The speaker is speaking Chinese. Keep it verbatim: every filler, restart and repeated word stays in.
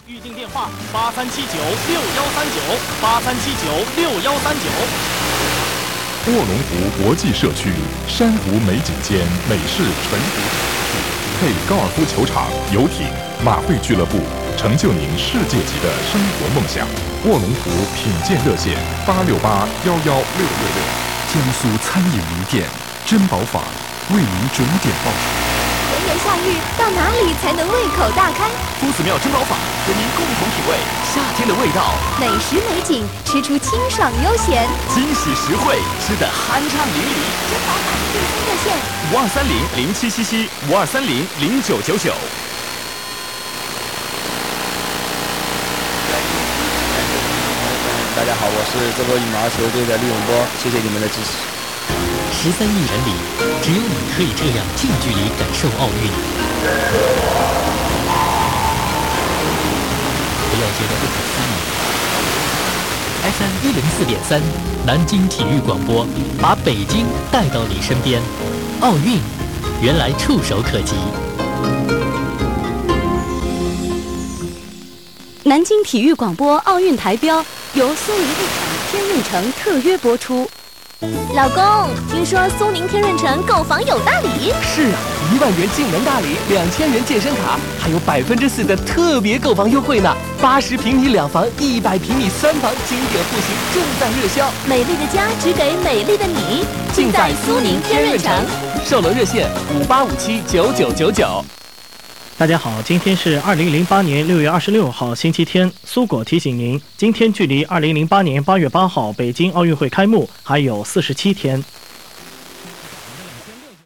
预订电话八三七九六幺三九八三七九六幺三九。 卧龙湖国际社区，珊瑚美景间美式纯独配高尔夫球场、游艇、马会俱乐部，成就您世界级的生活梦想。卧龙湖品鉴热线八六八幺幺六六六。 江苏餐饮名店珍宝坊为您准点报时。 炎炎夏日，到哪里才能胃口大开？ 夫子庙珍宝坊和您共同体味夏天的味道， 美食美景，吃出清爽悠闲， 惊喜实惠，吃得酣畅淋漓。 珍宝坊订餐热线五二三零零七七七五二三零零九九九。 大家好，我是中国羽毛球队的厉永波，谢谢你们的支持。 十三亿人里，只有你可以这样近距离感受奥运。不要觉得不可思议。F M 一零四点三，南京体育广播，把北京带到你身边。奥运，原来触手可及。 南京体育广播奥运台标由苏宁地产天润城特约播出。 老公，听说苏宁天润城购房有大礼？ 是啊，一万元竞能大礼，两千元健身卡，还有百分之四的特别购房优惠呢。八十平米两房，一百平米三房，经典户型正在热销。 美丽的家只给美丽的你，尽在苏宁天润城。 售楼热线五八五七九九九九。 大家好，今天是二零零八年六月二十六号星期天。苏果提醒您，今天距离二零零八年八月八号北京奥运会开幕还有四十七天。